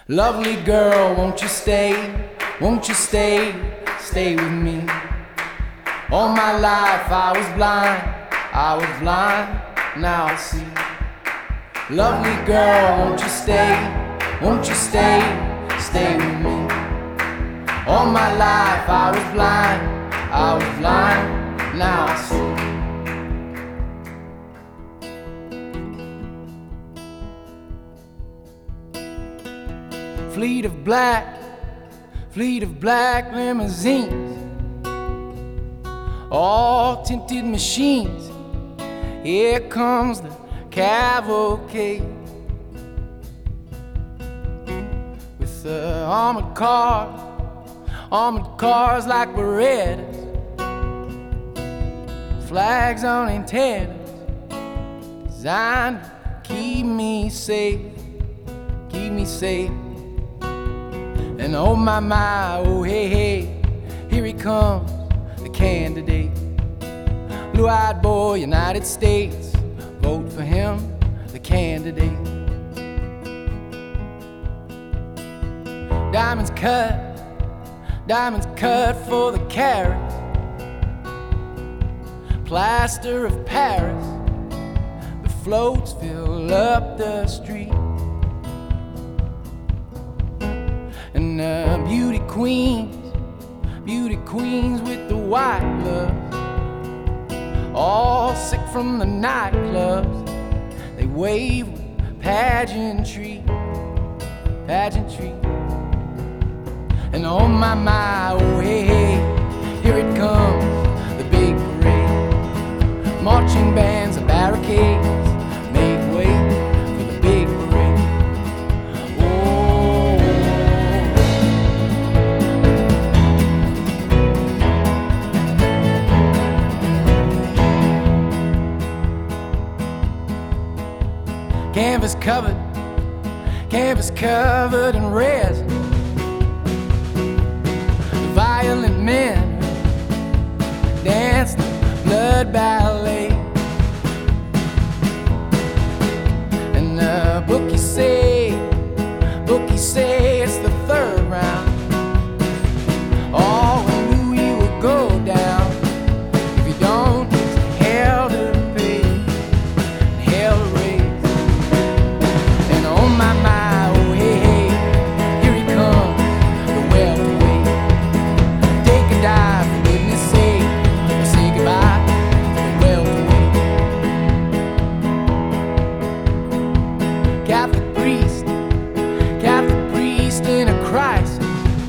Lovely girl, won't you stay? Won't you stay? Stay with me. All my life I was blind, now I see. Lovely girl, won't you stay? Won't you stay? Stay with me. All my life I was blind, now I see. Fleet of black limousines, all tinted machines. Here comes the cavalcade with the armored cars like Berettas, flags on antennas, designed to keep me safe. And oh my, oh hey, here he comes, the candidate. Blue-eyed boy, United States, vote for him, the candidate. Diamonds cut for the carats. Plaster of Paris, the floats fill up the street. And beauty queens with the white gloves, all sick from the nightclubs. They wave with pageantry. And oh my, oh hey, here it comes, the big parade. Marching bands and barricades make way for the big parade. Canvas covered in resin. The violent men dance the blood ballet. And the bookies say it's the third round. All we knew we would go down. If you don't, it's hell to pay, hell to raise. And oh my, oh hey, here he comes, the welterweight. Take a dive, for goodness sake, or say goodbye to the welterweight. Catholic priest in a crisis,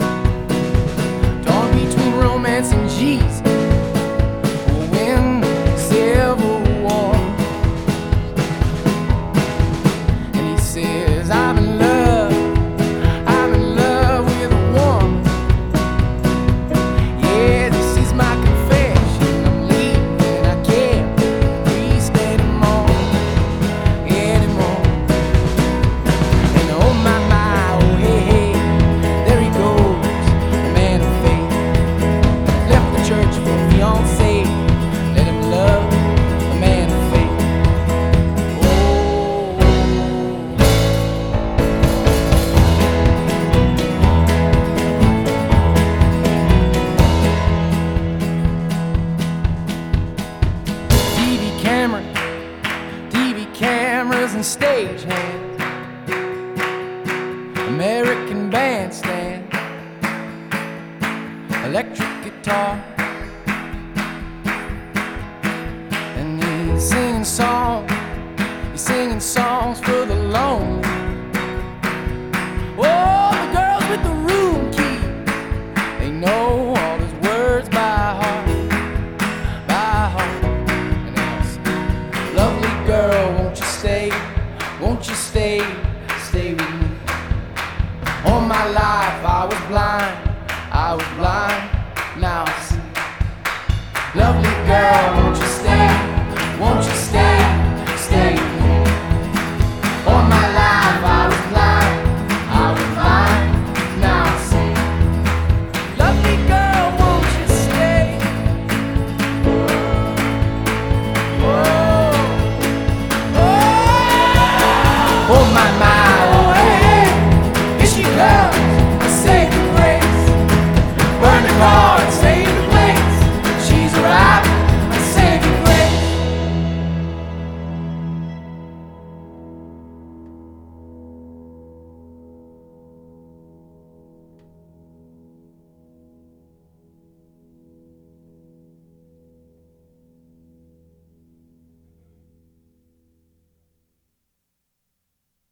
torn between romance and Jesus, or win the Civil War. And he says, I'm in love with a woman. Yeah, this is my confession. I'm leaving, I can't be a priest anymore. And oh my, oh hey, there he goes, the man of faith. Left the church for a fiancé, let him love the man of faith. TV cameras and stagehands, American bandstand, electric guitar. And he's singing songs for the lonely. Oh, the girls with the room key, they know all his words by heart. And I'll say, lovely girl, won't you stay? Won't you stay? Stay with me. All my life I was blind,